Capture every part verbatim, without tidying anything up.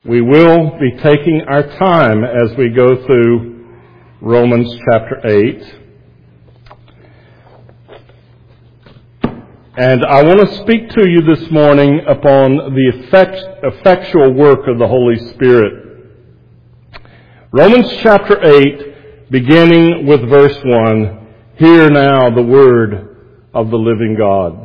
We will be taking our time as we go through Romans chapter eight. And I want to speak to you this morning upon the effect, effectual work of the Holy Spirit. Romans chapter eight, beginning with verse one, hear now the word of the living God.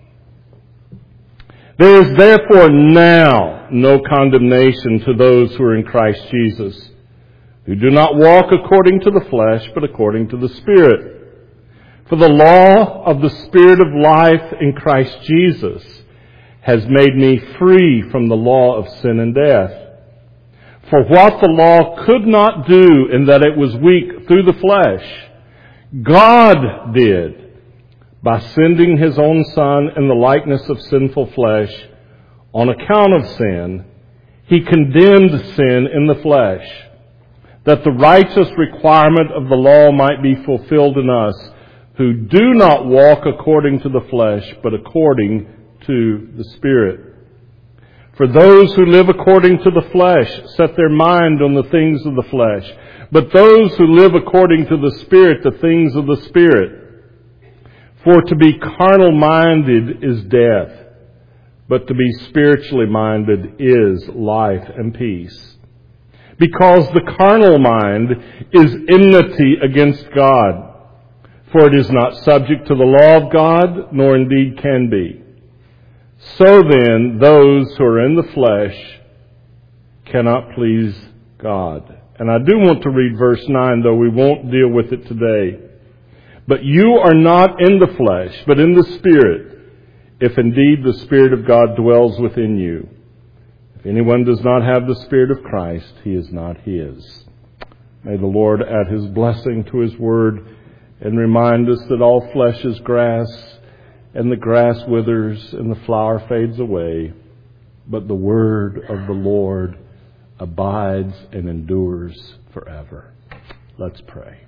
There is therefore now no condemnation to those who are in Christ Jesus, who do not walk according to the flesh, but according to the Spirit. For the law of the Spirit of life in Christ Jesus has made me free from the law of sin and death. For what the law could not do in that it was weak through the flesh, God did by sending His own Son in the likeness of sinful flesh. On account of sin, He condemned sin in the flesh, that the righteous requirement of the law might be fulfilled in us, who do not walk according to the flesh, but according to the Spirit. For those who live according to the flesh set their mind on the things of the flesh, but those who live according to the Spirit, the things of the Spirit. For to be carnal-minded is death, but to be spiritually minded is life and peace. Because the carnal mind is enmity against God, for it is not subject to the law of God, nor indeed can be. So then, those who are in the flesh cannot please God. And I do want to read verse nine, though we won't deal with it today. But you are not in the flesh, but in the Spirit, if indeed the Spirit of God dwells within you. If anyone does not have the Spirit of Christ, he is not his. May the Lord add His blessing to His word and remind us that all flesh is grass, and the grass withers and the flower fades away, but the word of the Lord abides and endures forever. Let's pray.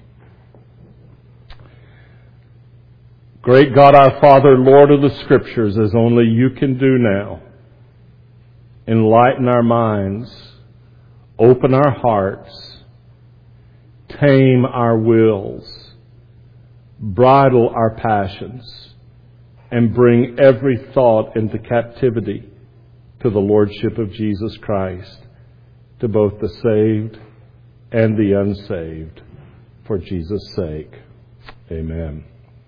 Great God, our Father, Lord of the Scriptures, as only You can do now, enlighten our minds, open our hearts, tame our wills, bridle our passions, and bring every thought into captivity to the Lordship of Jesus Christ, to both the saved and the unsaved, for Jesus' sake. Amen.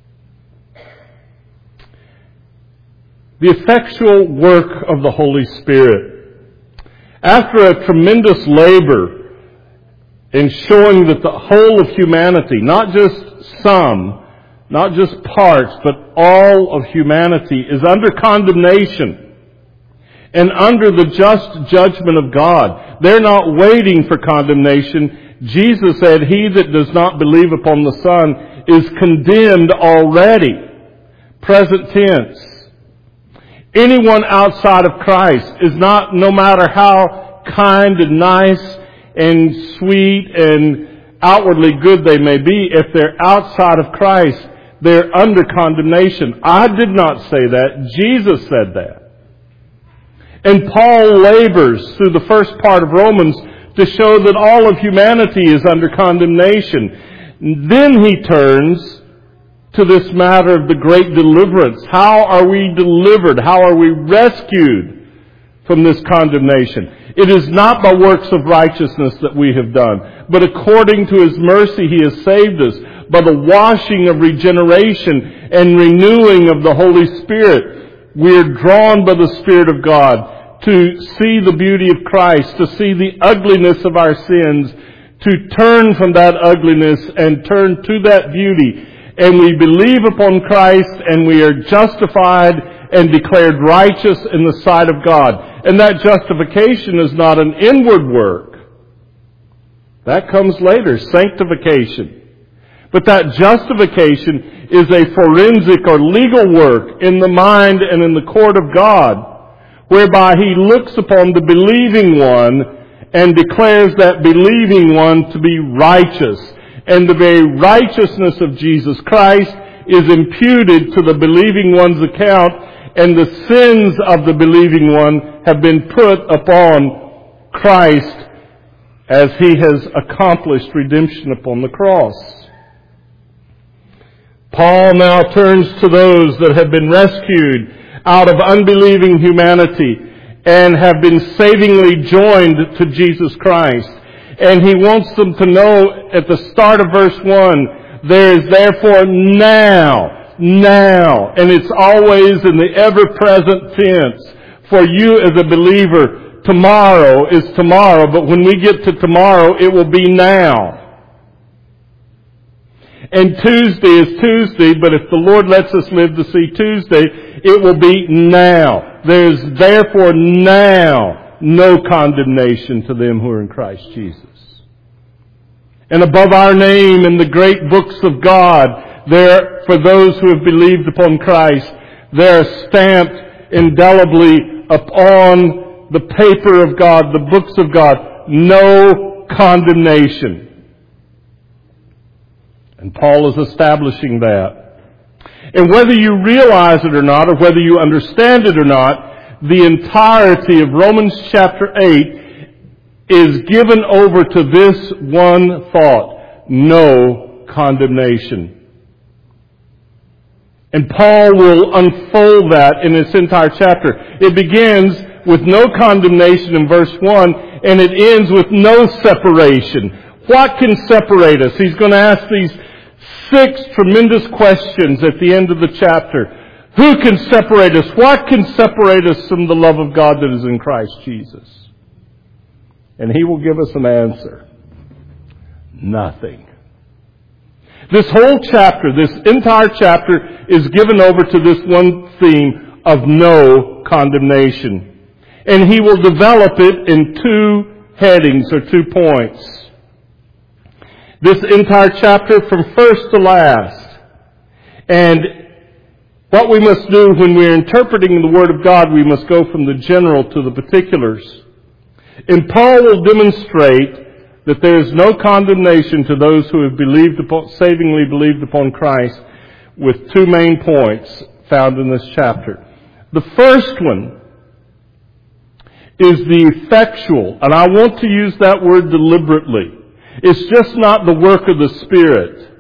The effectual work of the Holy Spirit. After a tremendous labor in showing that the whole of humanity, not just some, not just parts, but all of humanity is under condemnation and under the just judgment of God. They're not waiting for condemnation. Jesus said, "He that does not believe upon the Son is condemned already." Present tense. Anyone outside of Christ is not, no matter how kind and nice and sweet and outwardly good they may be, if they're outside of Christ, they're under condemnation. I did not say that. Jesus said that. And Paul labors through the first part of Romans to show that all of humanity is under condemnation. Then he turns to this matter of the great deliverance. How are we delivered? How are we rescued from this condemnation? It is not by works of righteousness that we have done, but according to His mercy He has saved us by the washing of regeneration and renewing of the Holy Spirit. We are drawn by the Spirit of God to see the beauty of Christ, to see the ugliness of our sins, to turn from that ugliness and turn to that beauty. And we believe upon Christ, and we are justified and declared righteous in the sight of God. And that justification is not an inward work. That comes later, sanctification. But that justification is a forensic or legal work in the mind and in the court of God, whereby He looks upon the believing one and declares that believing one to be righteous. And the very righteousness of Jesus Christ is imputed to the believing one's account, and the sins of the believing one have been put upon Christ as He has accomplished redemption upon the cross. Paul now turns to those that have been rescued out of unbelieving humanity and have been savingly joined to Jesus Christ. And he wants them to know at the start of verse one, there is therefore now, now, and it's always in the ever-present tense. For you as a believer, tomorrow is tomorrow, but when we get to tomorrow, it will be now. And Tuesday is Tuesday, but if the Lord lets us live to see Tuesday, it will be now. There is therefore now no condemnation to them who are in Christ Jesus. And above our name in the great books of God, there, for those who have believed upon Christ, they are stamped indelibly upon the paper of God, the books of God, no condemnation. And Paul is establishing that. And whether you realize it or not, or whether you understand it or not, the entirety of Romans chapter eight is given over to this one thought: no condemnation. And Paul will unfold that in this entire chapter. It begins with no condemnation in verse one, and it ends with no separation. What can separate us? He's going to ask these six tremendous questions at the end of the chapter. Who can separate us? What can separate us from the love of God that is in Christ Jesus? And he will give us an answer. Nothing. This whole chapter, this entire chapter, is given over to this one theme of no condemnation. And he will develop it in two headings or two points. This entire chapter from first to last. And what we must do when we're interpreting the Word of God, we must go from the general to the particulars. And Paul will demonstrate that there is no condemnation to those who have believed upon, savingly believed upon Christ, with two main points found in this chapter. The first one is the effectual, and I want to use that word deliberately. It's just not the work of the Spirit.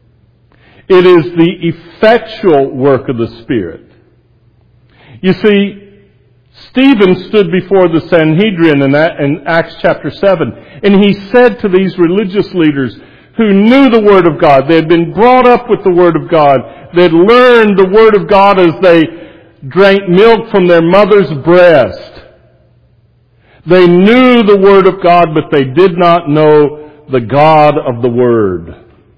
It is the effectual work of the Spirit. You see, Stephen stood before the Sanhedrin in Acts chapter seven, and he said to these religious leaders who knew the Word of God, they had been brought up with the Word of God, they had learned the Word of God as they drank milk from their mother's breast. They knew the Word of God, but they did not know the God of the Word.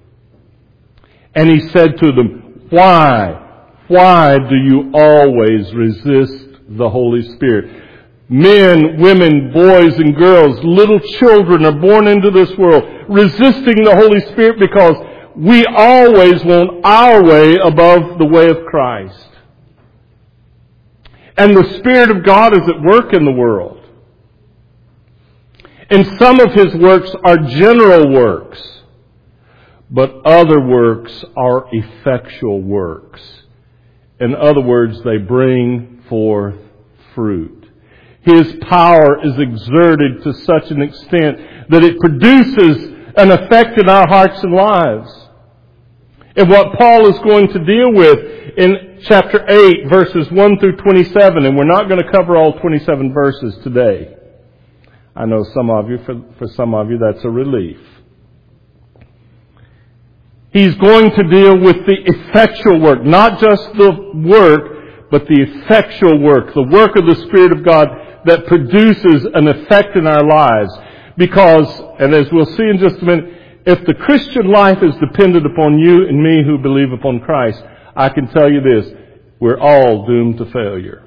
And he said to them, why? Why do you always resist the Holy Spirit? Men, women, boys and girls, little children are born into this world resisting the Holy Spirit because we always want our way above the way of Christ. And the Spirit of God is at work in the world. And some of His works are general works, but other works are effectual works. In other words, they bring forth fruit. His power is exerted to such an extent that it produces an effect in our hearts and lives. And what Paul is going to deal with in chapter eight, verses one through twenty-seven, and we're not going to cover all twenty-seven verses today. I know some of you, for, for some of you, that's a relief. He's going to deal with the effectual work, not just the work, but the effectual work, the work of the Spirit of God that produces an effect in our lives. Because, and as we'll see in just a minute, if the Christian life is dependent upon you and me who believe upon Christ, I can tell you this, we're all doomed to failure.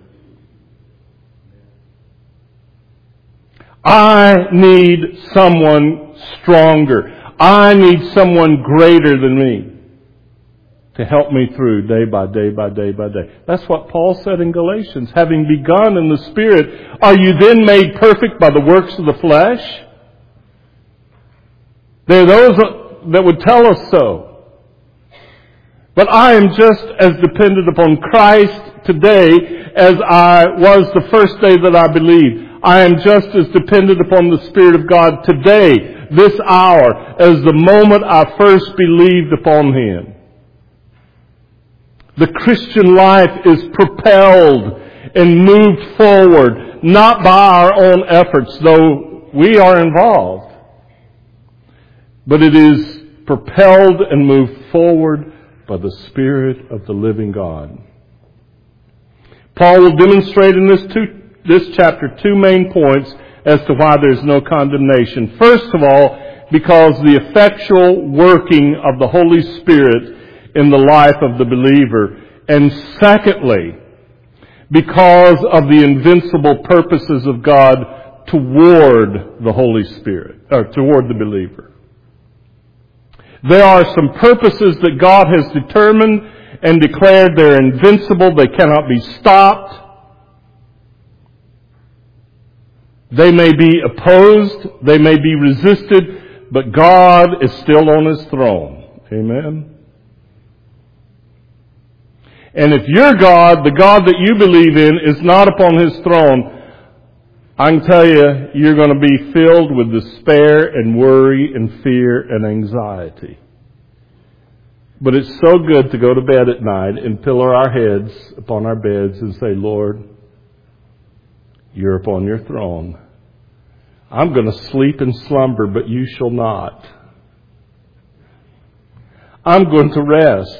I need someone stronger. I need someone greater than me to help me through day by day by day by day. That's what Paul said in Galatians. Having begun in the Spirit, are you then made perfect by the works of the flesh? There are those that would tell us so. But I am just as dependent upon Christ today as I was the first day that I believed. I am just as dependent upon the Spirit of God today, this hour, as the moment I first believed upon Him. The Christian life is propelled and moved forward, not by our own efforts, though we are involved, but it is propelled and moved forward by the Spirit of the living God. Paul will demonstrate in this, two, this chapter two main points as to why there's no condemnation. First of all, because the effectual working of the Holy Spirit in the life of the believer. And secondly, because of the invincible purposes of God toward the Holy Spirit, or toward the believer. There are some purposes that God has determined and declared they're invincible. They cannot be stopped. They may be opposed. They may be resisted. But God is still on His throne. Amen. And if your God, the God that you believe in, is not upon His throne, I can tell you, you're going to be filled with despair and worry and fear and anxiety. But it's so good to go to bed at night and pillow our heads upon our beds and say, Lord, You're upon your throne. I'm going to sleep and slumber, but You shall not. I'm going to rest,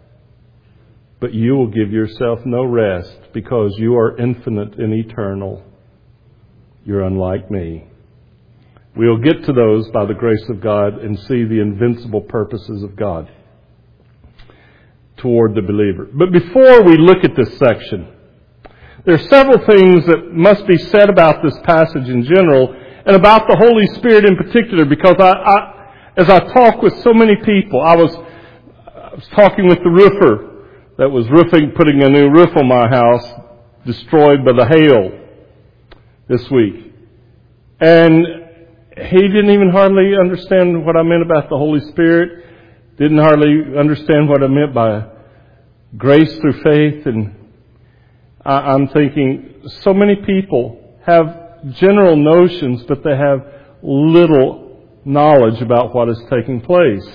but You will give Yourself no rest because You are infinite and eternal. You're unlike me. We'll get to those by the grace of God and see the invincible purposes of God toward the believer. But before we look at this section, there are several things that must be said about this passage in general and about the Holy Spirit in particular, because I, I as I talk with so many people, I was, I was talking with the roofer that was roofing, putting a new roof on my house, destroyed by the hail this week. And he didn't even hardly understand what I meant about the Holy Spirit. Didn't hardly understand what I meant by grace through faith. And I, I'm thinking, so many people have general notions, but they have little knowledge about what is taking place.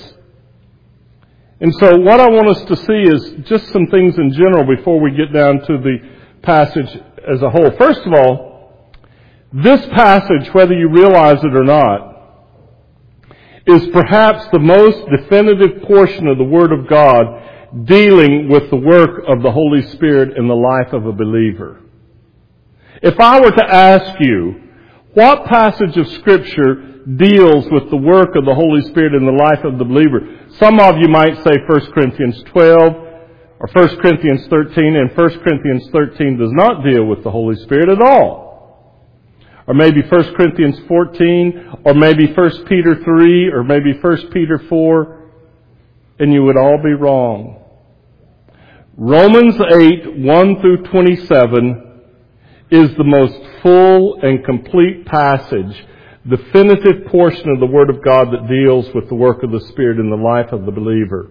And so what I want us to see is just some things in general before we get down to the passage as a whole. First of all, this passage, whether you realize it or not, is perhaps the most definitive portion of the Word of God dealing with the work of the Holy Spirit in the life of a believer. If I were to ask you, what passage of Scripture deals with the work of the Holy Spirit in the life of the believer, some of you might say First Corinthians twelve or First Corinthians thirteen, and First Corinthians thirteen does not deal with the Holy Spirit at all. Or maybe First Corinthians fourteen, or maybe First Peter three, or maybe First Peter four, and you would all be wrong. Romans eight, one through twenty-seven is the most full and complete passage, definitive portion of the Word of God that deals with the work of the Spirit in the life of the believer.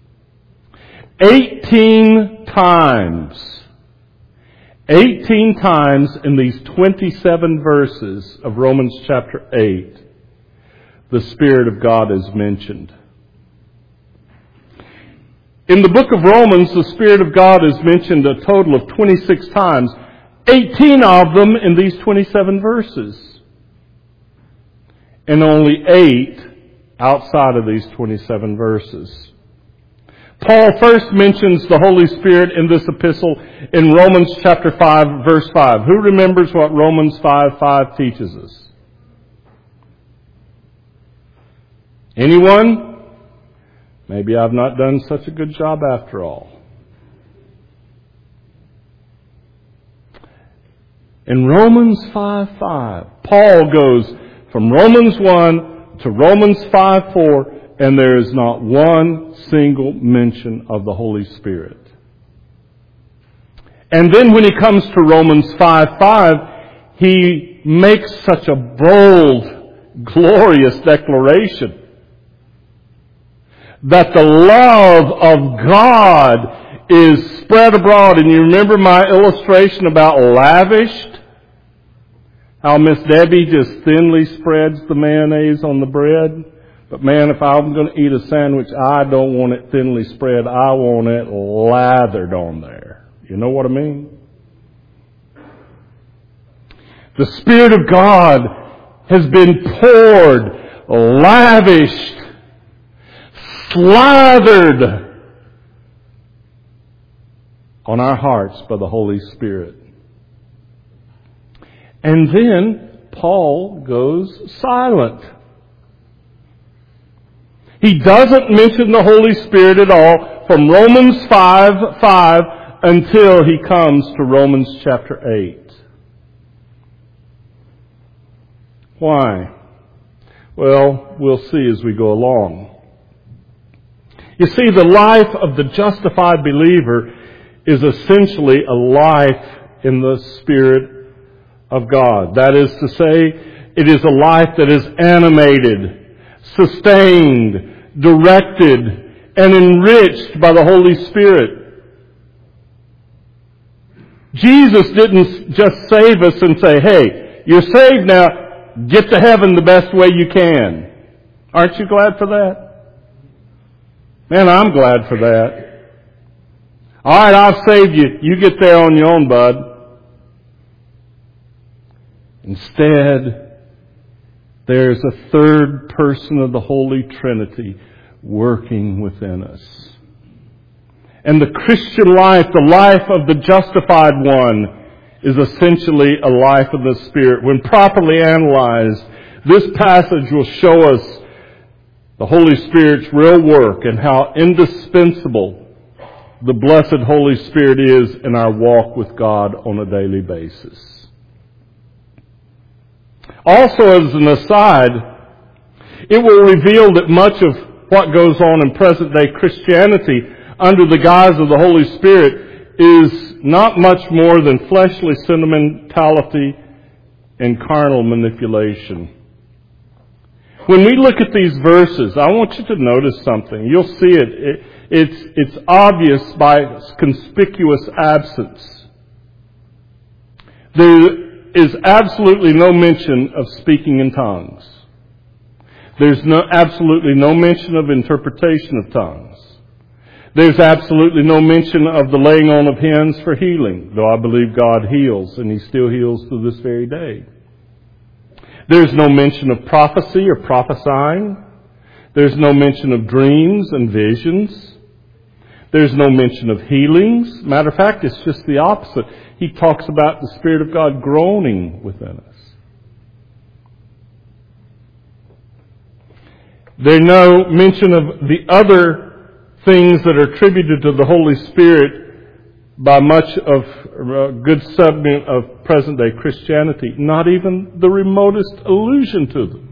Eighteen times Eighteen times in these twenty-seven verses of Romans chapter eight, the Spirit of God is mentioned. In the book of Romans, the Spirit of God is mentioned a total of twenty-six times, eighteen of them in these twenty-seven verses, and only eight outside of these twenty-seven verses. Paul first mentions the Holy Spirit in this epistle in Romans chapter five, verse five. Who remembers what Romans five five teaches us? Anyone? Maybe I've not done such a good job after all. In Romans five five, Paul goes from Romans one to Romans five four, and there is not one single mention of the Holy Spirit. And then when he comes to Romans five five, he makes such a bold, glorious declaration that the love of God is spread abroad. And you remember my illustration about lavished? How Miss Debbie just thinly spreads the mayonnaise on the bread. But man, if I'm going to eat a sandwich, I don't want it thinly spread. I want it lathered on there. You know what I mean? The Spirit of God has been poured, lavished, slathered on our hearts by the Holy Spirit. And then Paul goes silent. He doesn't mention the Holy Spirit at all from Romans five five until he comes to Romans chapter eight. Why? Well, we'll see as we go along. You see, the life of the justified believer is essentially a life in the Spirit of God. That is to say, it is a life that is animated, sustained, directed, and enriched by the Holy Spirit. Jesus didn't just save us and say, hey, you're saved now, get to heaven the best way you can. Aren't you glad for that? Man, I'm glad for that. All right, I'll save you. You get there on your own, bud. Instead, there's a third person of the Holy Trinity working within us. And the Christian life, the life of the justified one, is essentially a life of the Spirit. When properly analyzed, this passage will show us the Holy Spirit's real work and how indispensable the blessed Holy Spirit is in our walk with God on a daily basis. Also, as an aside, it will reveal that much of what goes on in present-day Christianity under the guise of the Holy Spirit is not much more than fleshly sentimentality and carnal manipulation. When we look at these verses, I want you to notice something. You'll see it. it it's, it's obvious by conspicuous absence. There is absolutely no mention of speaking in tongues. There's no, absolutely no mention of interpretation of tongues. There's absolutely no mention of the laying on of hands for healing, though I believe God heals, and He still heals to this very day. There's no mention of prophecy or prophesying. There's no mention of dreams and visions. There's no mention of healings. Matter of fact, it's just the opposite. He talks about the Spirit of God groaning within us. There's no mention of the other things that are attributed to the Holy Spirit by much of a good segment of present-day Christianity. Not even the remotest allusion to them.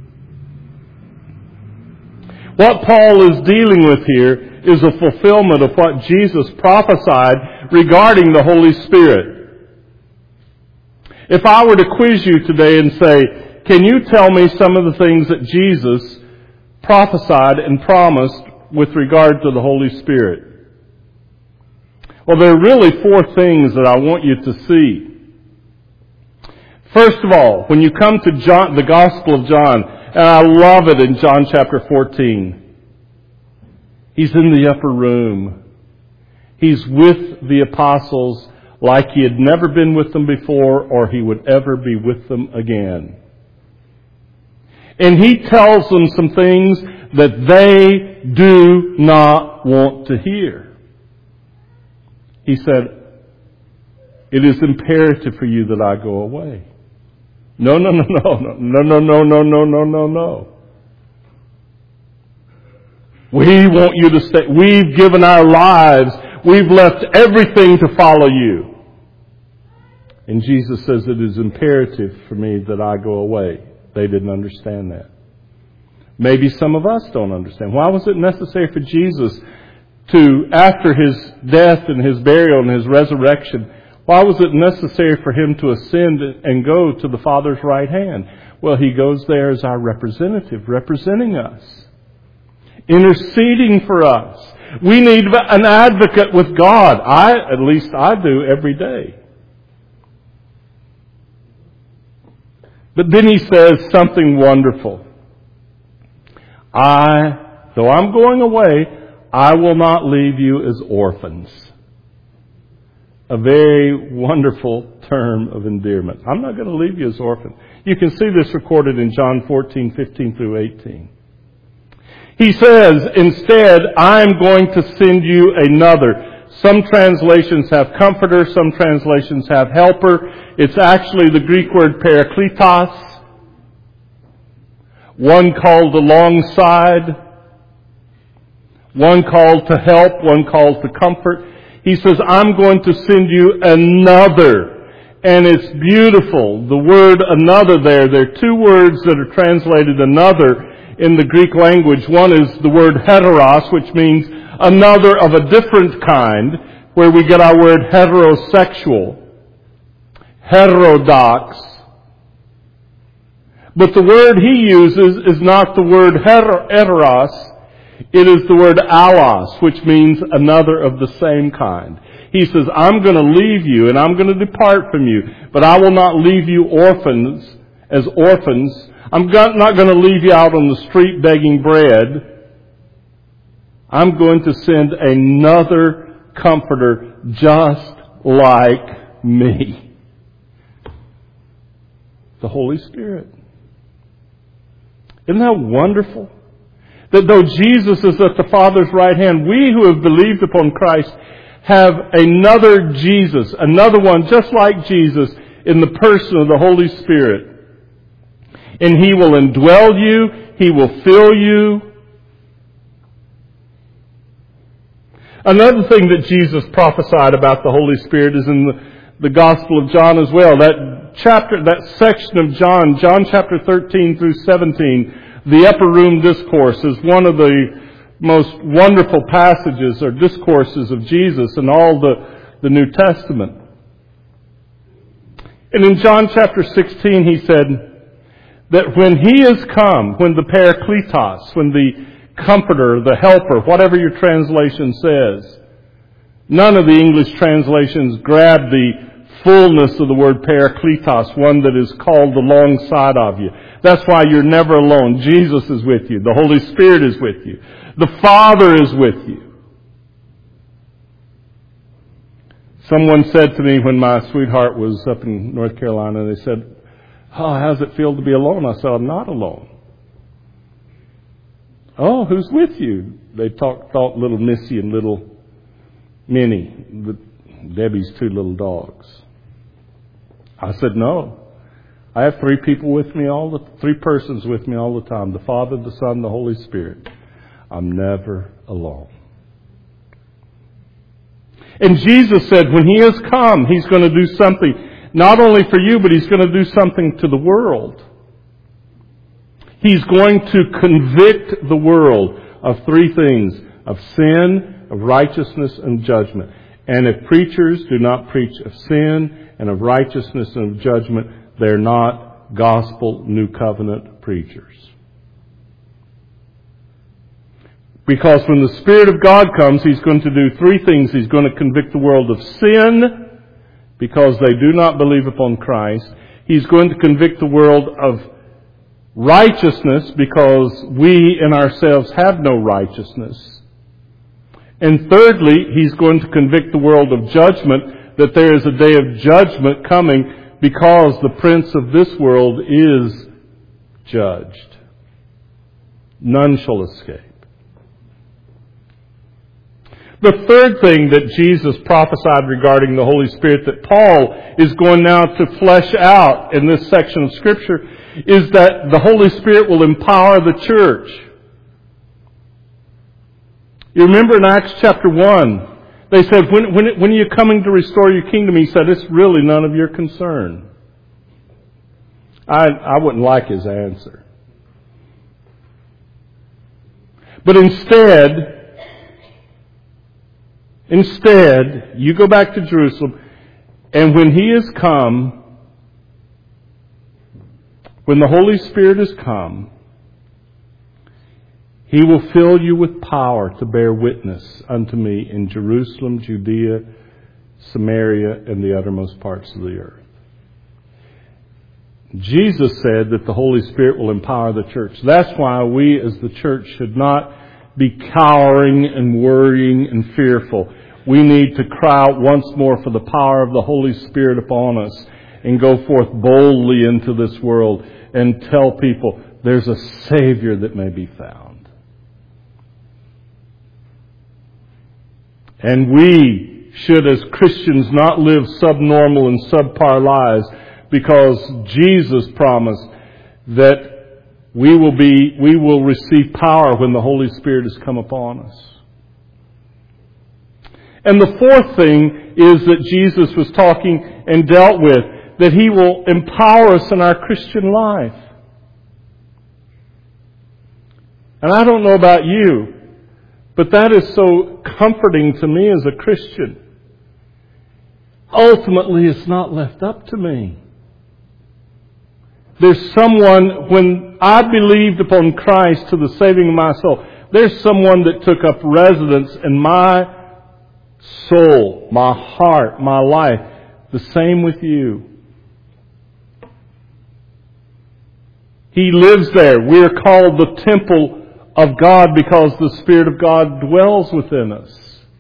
What Paul is dealing with here is a fulfillment of what Jesus prophesied regarding the Holy Spirit. If I were to quiz you today and say, can you tell me some of the things that Jesus prophesied and promised with regard to the Holy Spirit? Well, there are really four things that I want you to see. First of all, when you come to John, the Gospel of John, and I love it in John chapter fourteen, He's in the upper room. He's with the apostles like He had never been with them before or He would ever be with them again. And He tells them some things that they do not want to hear. He said, it is imperative for you that I go away. No, no, no, no, no, no, no, no, no, no, no, no. We want you to stay. We've given our lives. We've left everything to follow you. And Jesus says it is imperative for me that I go away. They didn't understand that. Maybe some of us don't understand. Why was it necessary for Jesus to, after His death and His burial and His resurrection, why was it necessary for Him to ascend and go to the Father's right hand? Well, He goes there as our representative, representing us, interceding for us. We need an advocate with God. I, at least I do every day. But then he says something wonderful. I, though I'm going away, I will not leave you as orphans. A very wonderful term of endearment. I'm not going to leave you as orphans. You can see this recorded in John fourteen, fifteen through eighteen. He says, instead, I'm going to send you another. Some translations have comforter, some translations have helper. It's actually the Greek word parakletos. One called alongside, one called to help, one called to comfort. He says, I'm going to send you another. And it's beautiful. The word another there, there are two words that are translated another in the Greek language. One is the word heteros, which means another of a different kind, where we get our word heterosexual, heterodox. But the word he uses is not the word heteros, it is the word allos, which means another of the same kind. He says, I'm going to leave you and I'm going to depart from you, but I will not leave you orphans as orphans. I'm not going to leave you out on the street begging bread. I'm going to send another comforter just like me. The Holy Spirit. Isn't that wonderful? That though Jesus is at the Father's right hand, we who have believed upon Christ have another Jesus, another one just like Jesus in the person of the Holy Spirit. And He will indwell you. He will fill you. Another thing that Jesus prophesied about the Holy Spirit is in the, the Gospel of John as well. That chapter, that section of John, John chapter thirteen through seventeen, the Upper Room Discourse is one of the most wonderful passages or discourses of Jesus in all the, the New Testament. And in John chapter sixteen, He said that when He is come, when the Parakletos, when the Comforter, the Helper, whatever your translation says, none of the English translations grab the fullness of the word Parakletos, one that is called alongside of you. That's why you're never alone. Jesus is with you. The Holy Spirit is with you. The Father is with you. Someone said to me when my sweetheart was up in North Carolina, they said, oh, how does it feel to be alone? I said, I'm not alone. Oh, who's with you? They talk, thought little Missy and little Minnie, Debbie's two little dogs. I said, no. I have three people with me all the, three persons with me all the time. The Father, the Son, the Holy Spirit. I'm never alone. And Jesus said when He has come, He's going to do something not only for you, but He's going to do something to the world. He's going to convict the world of three things: of sin, of righteousness, and judgment. And if preachers do not preach of sin and of righteousness and of judgment, they're not gospel New Covenant preachers. Because when the Spirit of God comes, He's going to do three things. He's going to convict the world of sin, because they do not believe upon Christ. He's going to convict the world of righteousness, because we in ourselves have no righteousness. And thirdly, He's going to convict the world of judgment, that there is a day of judgment coming, because the prince of this world is judged. None shall escape. The third thing that Jesus prophesied regarding the Holy Spirit that Paul is going now to flesh out in this section of Scripture is that the Holy Spirit will empower the church. You remember in Acts chapter one, they said, when, when, when are you coming to restore your kingdom? He said, it's really none of your concern. I, I wouldn't like his answer. But instead, instead, you go back to Jerusalem, and when He is come, when the Holy Spirit has come, He will fill you with power to bear witness unto me in Jerusalem, Jesus said that the Holy Spirit will empower the church. That's why we as the church should not be cowering and worrying and fearful. We need to cry out once more for the power of the Holy Spirit upon us and go forth boldly into this world and tell people there's a Savior that may be found. And we should, as Christians, not live subnormal and subpar lives, because Jesus promised that we will be, we will receive power when the Holy Spirit has come upon us. And the fourth thing is that Jesus was talking and dealt with, that He will empower us in our Christian life. And I don't know about you, but that is so comforting to me as a Christian. Ultimately, it's not left up to me. There's someone, when I believed upon Christ to the saving of my soul, there's someone that took up residence in my soul, my heart, my life. The same with you. He lives there. We are called the temple of God because the Spirit of God dwells within us.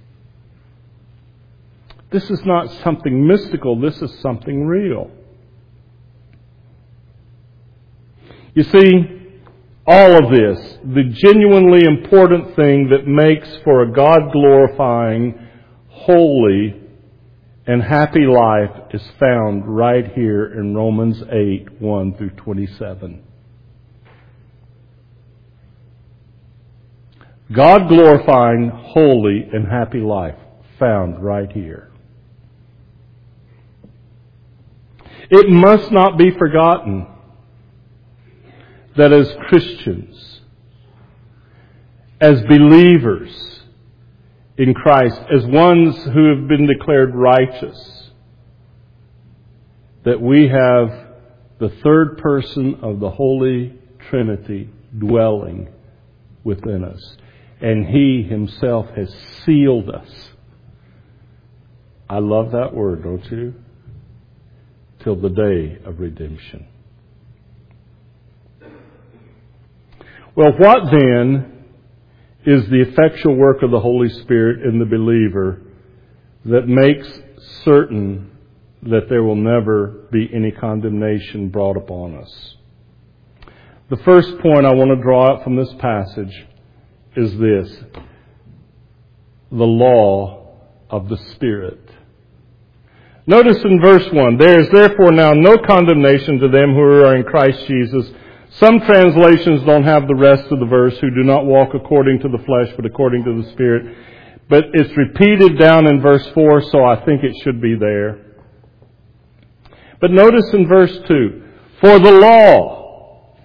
This is not something mystical. This is something real. You see, all of this, the genuinely important thing that makes for a God-glorifying, holy, and happy life is found right here in Romans eight, one through twenty-seven. God-glorifying, holy, and happy life found right here. It must not be forgotten that as Christians, as believers in Christ, as ones who have been declared righteous, that we have the third person of the Holy Trinity dwelling within us. And He Himself has sealed us. I love that word, don't you? Till the day of redemption. Well, what then is the effectual work of the Holy Spirit in the believer that makes certain that there will never be any condemnation brought upon us? The first point I want to draw out from this passage is this: the law of the Spirit. Notice in verse one, there is therefore now no condemnation to them who are in Christ Jesus. Some translations don't have the rest of the verse, who do not walk according to the flesh, but according to the Spirit. But it's repeated down in verse four, so I think it should be there. But notice in verse two, for the law.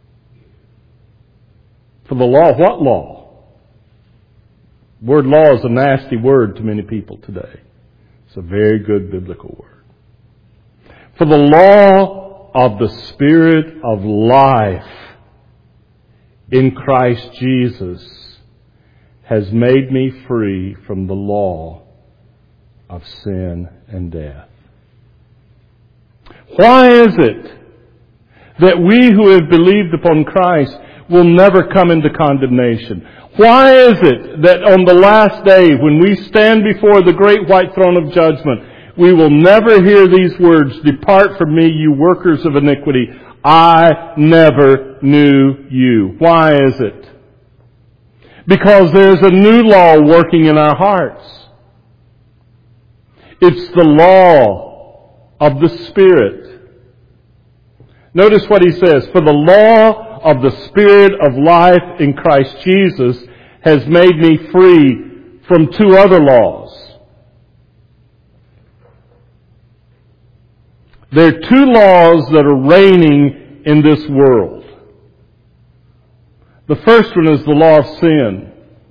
For the law, what law? The word law is a nasty word to many people today. It's a very good biblical word. For the law of the Spirit of life in Christ Jesus has made me free from the law of sin and death. Why is it that we who have believed upon Christ will never come into condemnation? Why is it that on the last day, when we stand before the great white throne of judgment, we will never hear these words, "Depart from me, you workers of iniquity. I never knew you"? Why is it? Because there's a new law working in our hearts. It's the law of the Spirit. Notice what he says, for the law of the Spirit of life in Christ Jesus has made me free from two other laws. There are two laws that are reigning in this world. The first one is the law of sin.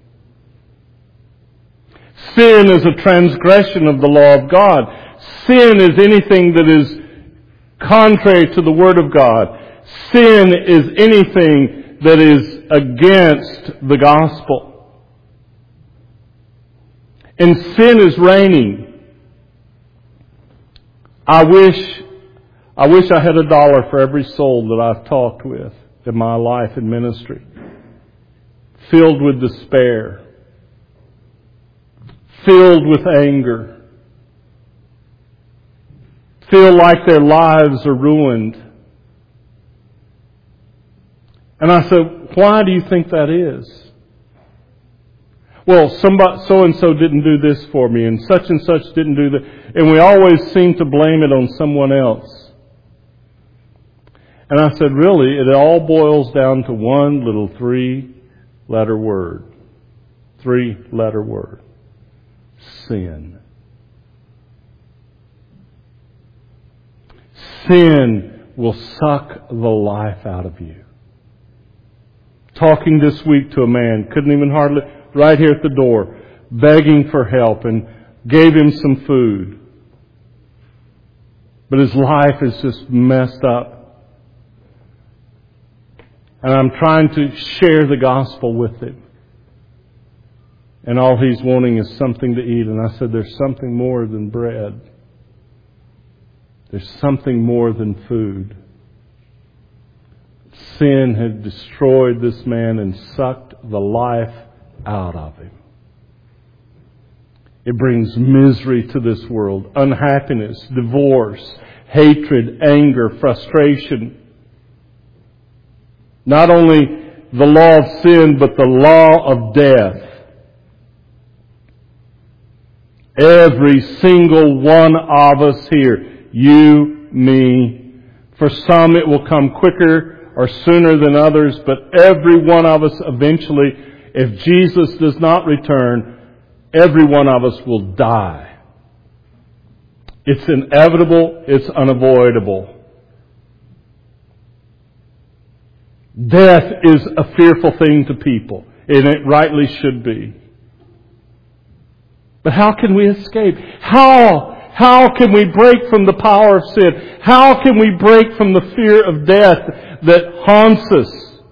Sin is a transgression of the law of God. Sin is anything that is contrary to the Word of God. Sin is anything that is against the gospel. And sin is reigning. I wish I wish I had a dollar for every soul that I've talked with in my life and ministry. Filled with despair. Filled with anger. Feel like their lives are ruined. And I said, why do you think that is? Well, somebody, so-and-so didn't do this for me, and such and such didn't do that. And we always seem to blame it on someone else. And I said, really, it all boils down to one little three-letter word. Three-letter word. Sin. Sin will suck the life out of you. Talking this week to a man, couldn't even hardly, right here at the door, begging for help, and gave him some food. But his life is just messed up. And I'm trying to share the gospel with him. And all he's wanting is something to eat. And I said, there's something more than bread. There's something more than food. Sin had destroyed this man and sucked the life out of him. It brings misery to this world, unhappiness, divorce, hatred, anger, frustration. Not only the law of sin, but the law of death. Every single one of us here, you, me, for some it will come quicker or sooner than others, but every one of us eventually, if Jesus does not return, every one of us will die. It's inevitable, it's unavoidable. Death is a fearful thing to people, and it rightly should be. But how can we escape? How? How can we break from the power of sin? How can we break from the fear of death that haunts us?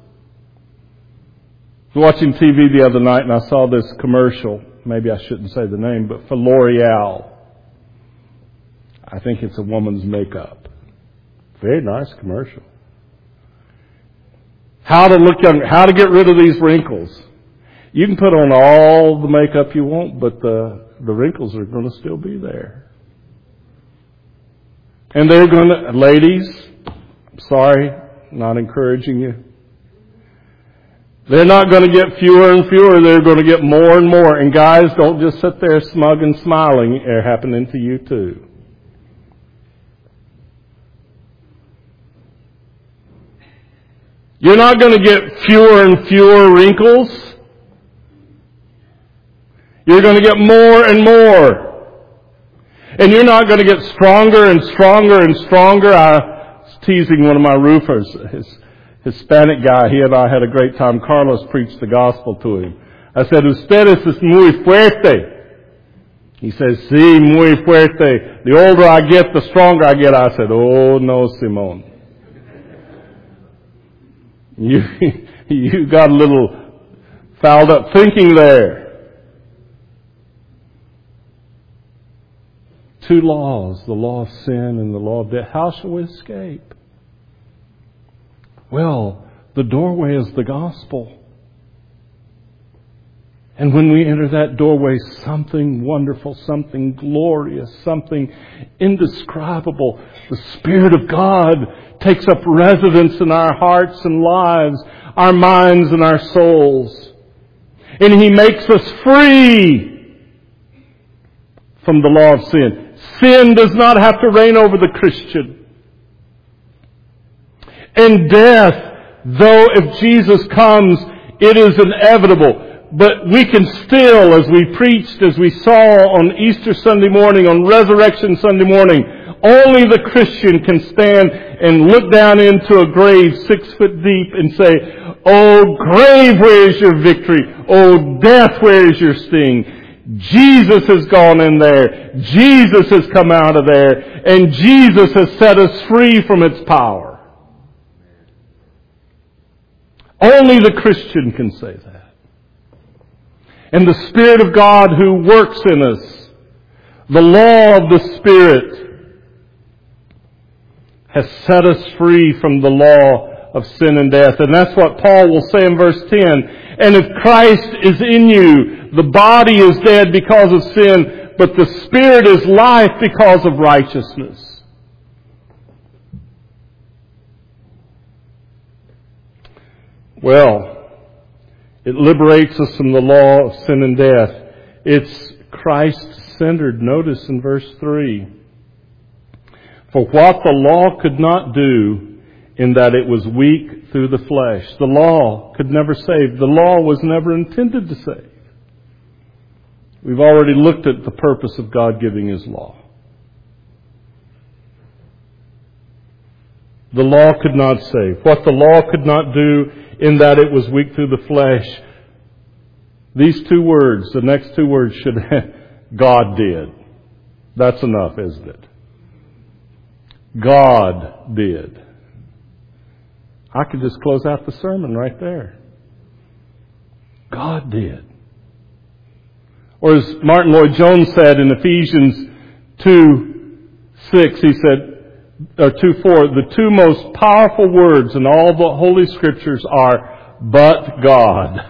I was watching T V the other night and I saw this commercial. Maybe I shouldn't say the name, but for L'Oreal. I think it's a woman's makeup. Very nice commercial. How to look younger, how to get rid of these wrinkles. You can put on all the makeup you want, but the, the wrinkles are going to still be there. And they're going to, ladies, sorry, not encouraging you. They're not going to get fewer and fewer. They're going to get more and more. And guys, don't just sit there smug and smiling. It's happening to you too. You're not going to get fewer and fewer wrinkles. You're going to get more and more. And you're not going to get stronger and stronger and stronger. I was teasing one of my roofers, his Hispanic guy. He and I had a great time. Carlos preached the gospel to him. I said, "Ustedes es muy fuerte." He says, "Sí, muy fuerte. The older I get, the stronger I get." I said, "Oh no, Simon. You, you got a little fouled up thinking there." Two laws, the law of sin and the law of death. How shall we escape? Well, the doorway is the gospel. And when we enter that doorway, something wonderful, something glorious, something indescribable, the Spirit of God takes up residence in our hearts and lives, our minds and our souls. And He makes us free from the law of sin. Sin does not have to reign over the Christian. And death, though if Jesus comes, it is inevitable. But we can still, as we preached, as we saw on Easter Sunday morning, on Resurrection Sunday morning, only the Christian can stand and look down into a grave six foot deep and say, "Oh grave, where is your victory? Oh death, where is your sting?" Jesus has gone in there. Jesus has come out of there. And Jesus has set us free from its power. Only the Christian can say that. And the Spirit of God who works in us, the law of the Spirit, has set us free from the law of sin and death. And that's what Paul will say in verse ten. And if Christ is in you, the body is dead because of sin, but the Spirit is life because of righteousness. Well, it liberates us from the law of sin and death. It's Christ-centered. Notice in verse three. For what the law could not do, in that it was weak through the flesh. The law could never save. The law was never intended to save. We've already looked at the purpose of God giving His law. The law could not save. What the law could not do, in that it was weak through the flesh. These two words, the next two words should God did. That's enough, isn't it? God did. I could just close out the sermon right there. God did. Or as Martin Lloyd-Jones said in Ephesians two six, he said, or two four, the two most powerful words in all the Holy Scriptures are, but God.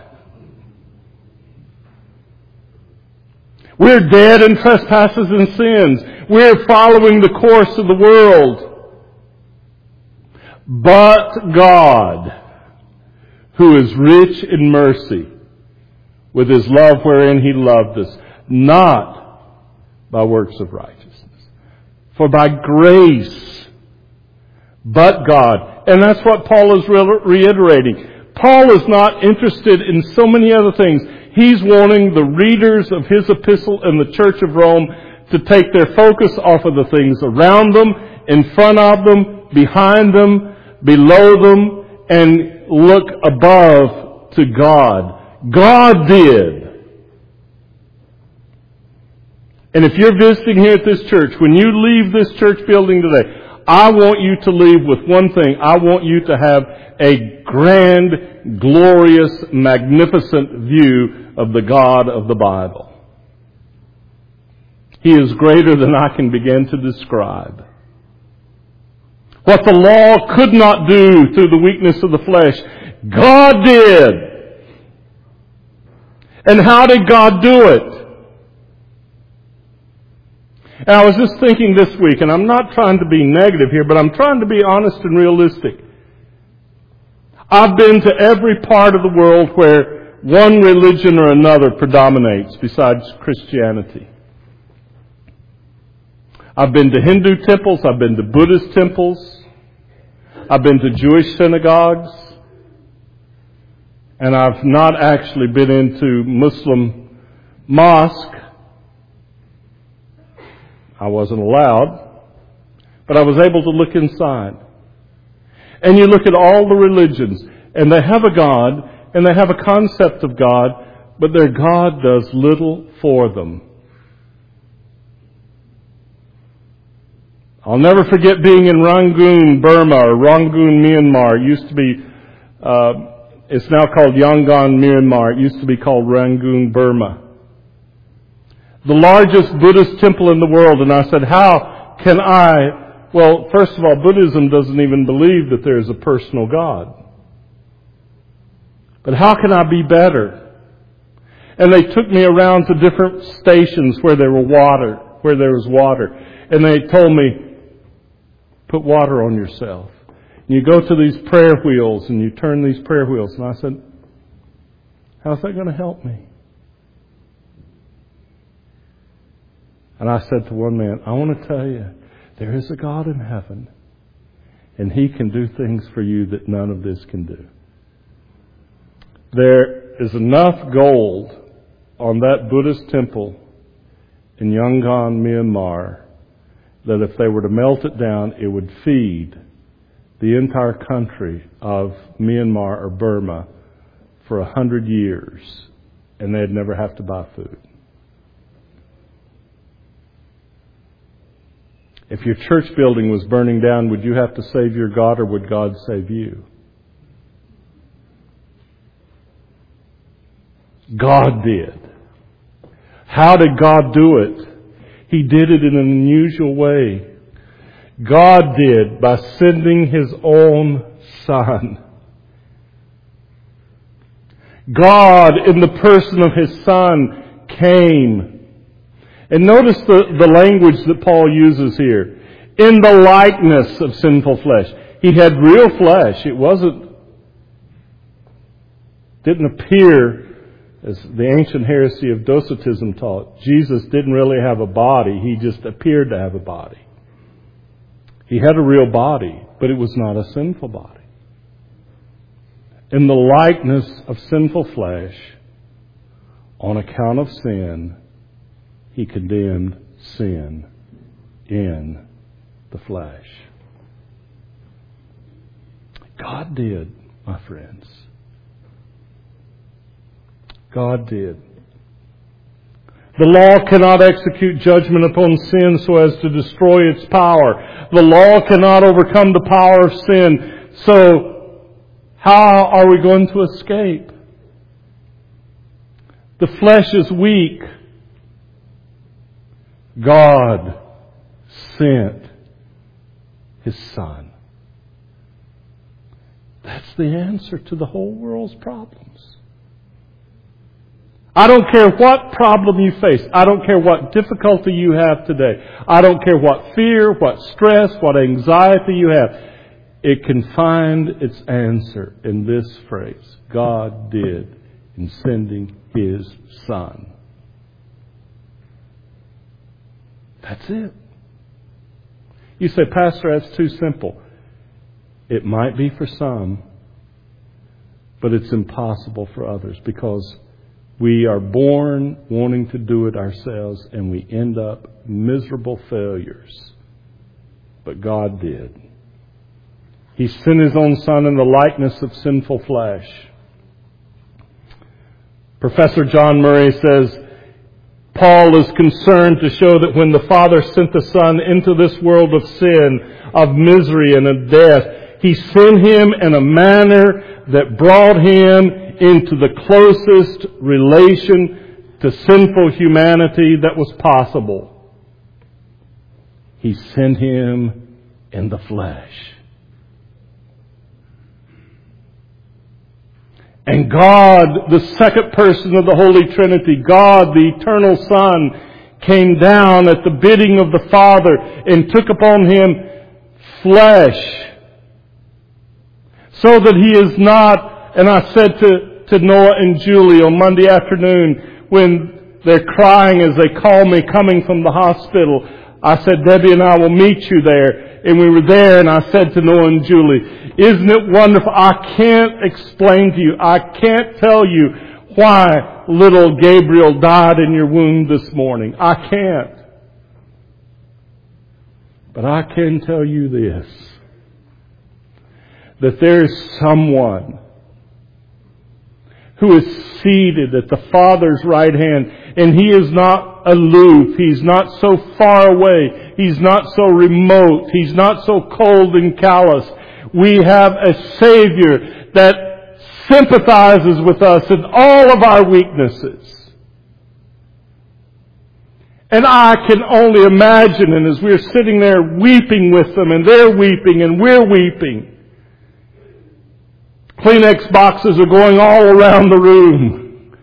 We're dead in trespasses and sins. We're following the course of the world. But God, who is rich in mercy, with His love wherein He loved us, not by works of righteousness, for by grace, but God. And that's what Paul is reiterating. Paul is not interested in so many other things. He's wanting the readers of his epistle in the Church of Rome to take their focus off of the things around them, in front of them, behind them, below them, and look above to God. God did. And if you're visiting here at this church, when you leave this church building today, I want you to leave with one thing. I want you to have a grand, glorious, magnificent view of the God of the Bible. He is greater than I can begin to describe. What the law could not do through the weakness of the flesh, God did. And how did God do it? And I was just thinking this week, and I'm not trying to be negative here, but I'm trying to be honest and realistic. I've been to every part of the world where one religion or another predominates besides Christianity. I've been to Hindu temples, I've been to Buddhist temples, I've been to Jewish synagogues, and I've not actually been into Muslim mosque. I wasn't allowed, but I was able to look inside. And you look at all the religions, and they have a God, and they have a concept of God, but their God does little for them. I'll never forget being in Rangoon, Burma, or Rangoon, Myanmar. It used to be, uh, it's now called Yangon, Myanmar. It used to be called Rangoon, Burma. The largest Buddhist temple in the world. And I said, how can I, well, first of all, Buddhism doesn't even believe that there is a personal God. But how can I be better? And they took me around to different stations where there were water, where there was water. And they told me, put water on yourself. And you go to these prayer wheels and you turn these prayer wheels. And I said, how's that going to help me? And I said to one man, I want to tell you, there is a God in heaven, and He can do things for you that none of this can do. There is enough gold on that Buddhist temple in Yangon, Myanmar, that if they were to melt it down, it would feed the entire country of Myanmar or Burma for a hundred years, and they'd never have to buy food. If your church building was burning down, would you have to save your God, or would God save you? God did. How did God do it? He did it in an unusual way. God did by sending His own Son. God, in the person of His Son, came. And notice the, the language that Paul uses here. In the likeness of sinful flesh. He had real flesh. It wasn't, didn't appear as the ancient heresy of Docetism taught. Jesus didn't really have a body. He just appeared to have a body. He had a real body, but it was not a sinful body. In the likeness of sinful flesh, on account of sin, He condemned sin in the flesh. God did, my friends. God did. The law cannot execute judgment upon sin so as to destroy its power. The law cannot overcome the power of sin. So, how are we going to escape? The flesh is weak. God sent His Son. That's the answer to the whole world's problems. I don't care what problem you face. I don't care what difficulty you have today. I don't care what fear, what stress, what anxiety you have. It can find its answer in this phrase. God did in sending His Son. That's it. You say, Pastor, that's too simple. It might be for some, but it's impossible for others because we are born wanting to do it ourselves and we end up miserable failures. But God did. He sent His own Son in the likeness of sinful flesh. Professor John Murray says, Paul is concerned to show that when the Father sent the Son into this world of sin, of misery and of death, He sent Him in a manner that brought Him into the closest relation to sinful humanity that was possible. He sent Him in the flesh. And God, the second person of the Holy Trinity, God, the eternal Son, came down at the bidding of the Father and took upon Him flesh. So that He is not, and I said to, to Noah and Julie on Monday afternoon when they're crying as they call me coming from the hospital, I said, Debbie and I will meet you there. And we were there and I said to Noah and Julie, isn't it wonderful? I can't explain to you, I can't tell you why little Gabriel died in your womb this morning. I can't. But I can tell you this, that there is someone who is seated at the Father's right hand, and He is not aloof. He's not so far away. He's not so remote. He's not so cold and callous. We have a Savior that sympathizes with us in all of our weaknesses. And I can only imagine, and as we're sitting there weeping with them, and they're weeping, and we're weeping, Kleenex boxes are going all around the room.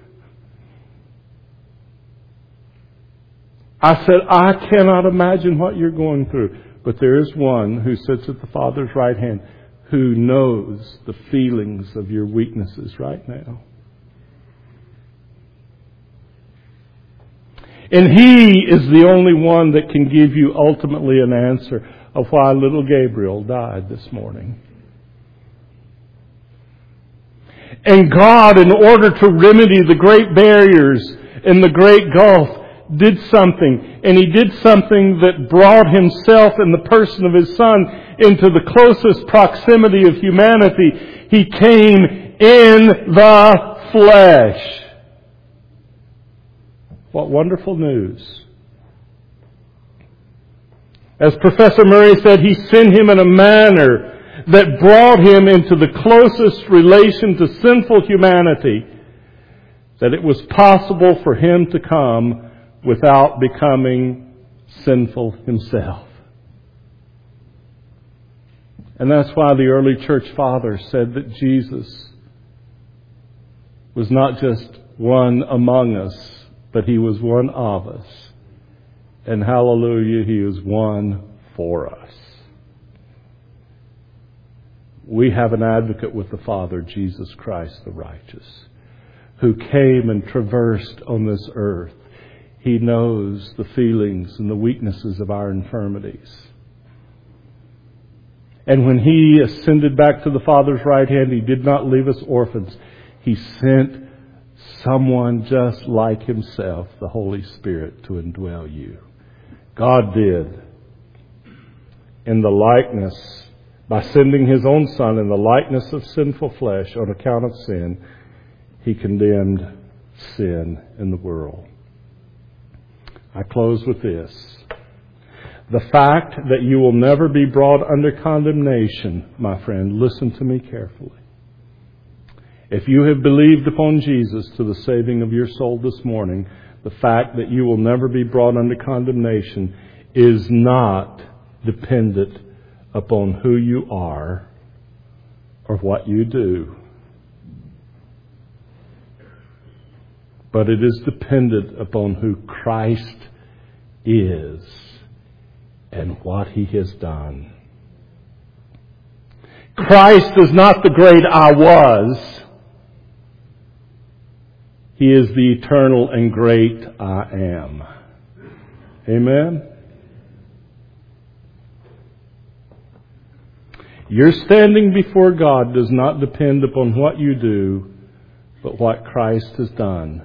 I said, I cannot imagine what you're going through. But there is one who sits at the Father's right hand who knows the feelings of your weaknesses right now. And He is the only one that can give you ultimately an answer of why little Gabriel died this morning. And God, in order to remedy the great barriers in the great gulf, did something. And He did something that brought Himself in the person of His Son into the closest proximity of humanity. He came in the flesh. What wonderful news. As Professor Murray said, He sent Him in a manner that brought Him into the closest relation to sinful humanity, that it was possible for Him to come without becoming sinful Himself. And that's why the early church fathers said that Jesus was not just one among us, but He was one of us. And hallelujah, He is one for us. We have an advocate with the Father, Jesus Christ the righteous, who came and traversed on this earth. He knows the feelings and the weaknesses of our infirmities. And when He ascended back to the Father's right hand, He did not leave us orphans. He sent someone just like Himself, the Holy Spirit, to indwell you. God did. In the likeness, by sending His own Son in the likeness of sinful flesh on account of sin, He condemned sin in the world. I close with this. The fact that you will never be brought under condemnation, my friend, listen to me carefully. If you have believed upon Jesus to the saving of your soul this morning, the fact that you will never be brought under condemnation is not dependent upon who you are or what you do. But it is dependent upon who Christ is and what He has done. Christ is not the great I was. He is the eternal and great I am. Amen? Your standing before God does not depend upon what you do, but what Christ has done.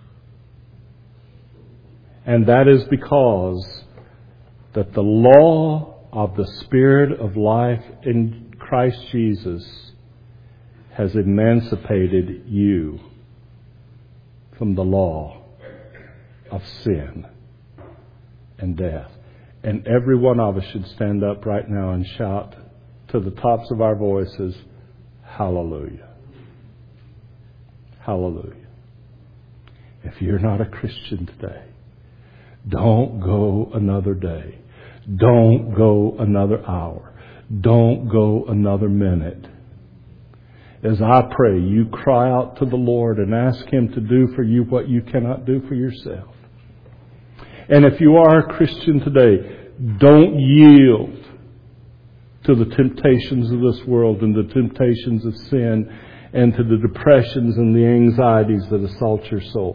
And that is because that the law of the Spirit of life in Christ Jesus has emancipated you from the law of sin and death. And every one of us should stand up right now and shout to the tops of our voices, hallelujah. Hallelujah. If you're not a Christian today, don't go another day. Don't go another hour. Don't go another minute. As I pray, you cry out to the Lord and ask Him to do for you what you cannot do for yourself. And if you are a Christian today, don't yield to the temptations of this world and the temptations of sin and to the depressions and the anxieties that assault your soul.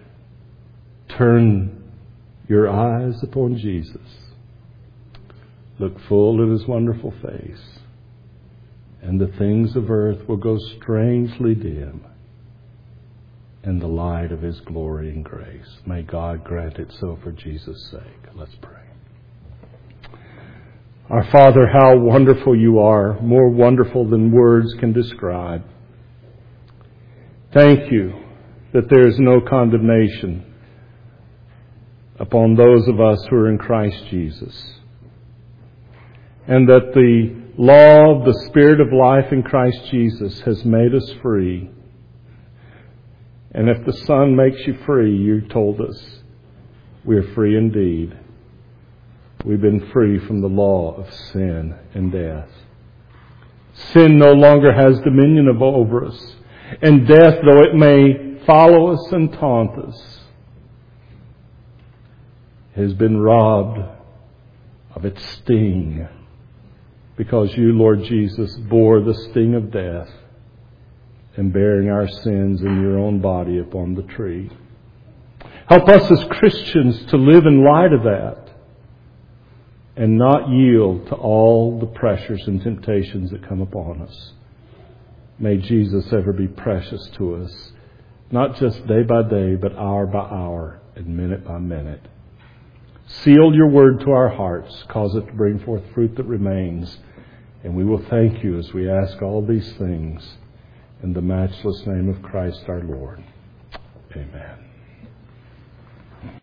Turn your eyes upon Jesus. Look full in His wonderful face, and the things of earth will go strangely dim in the light of His glory and grace. May God grant it so for Jesus' sake. Let's pray. Our Father, how wonderful You are, more wonderful than words can describe. Thank You that there is no condemnation upon those of us who are in Christ Jesus. And that the law of the Spirit of life in Christ Jesus has made us free. And if the Son makes you free, You told us, we're free indeed. We've been free from the law of sin and death. Sin no longer has dominion over us. And death, though it may follow us and taunt us, has been robbed of its sting, because You, Lord Jesus, bore the sting of death in bearing our sins in Your own body upon the tree. Help us as Christians to live in light of that and not yield to all the pressures and temptations that come upon us. May Jesus ever be precious to us, not just day by day, but hour by hour and minute by minute. Seal Your word to our hearts. Cause it to bring forth fruit that remains. And we will thank You as we ask all these things in the matchless name of Christ our Lord. Amen.